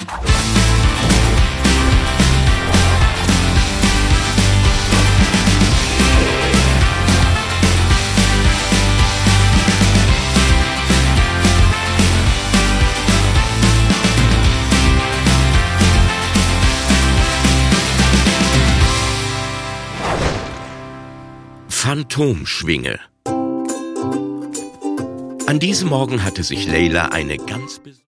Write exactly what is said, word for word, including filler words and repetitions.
Phantomschwinge. An diesem Morgen hatte sich Leila eine ganz besondere